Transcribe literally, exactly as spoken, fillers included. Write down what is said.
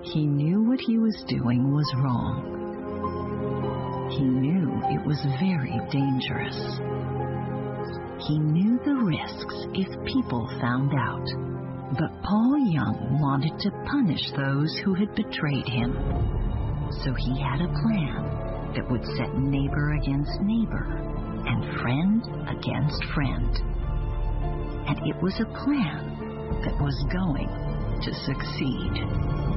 He knew what he was doing was wrong. He knew it was very dangerous. He knew the risks if people found out. But Paul Young wanted to punish those who had betrayed him. So he had a plan that would set neighbor against neighbor and friend against friend. And it was a plan that was going to succeed.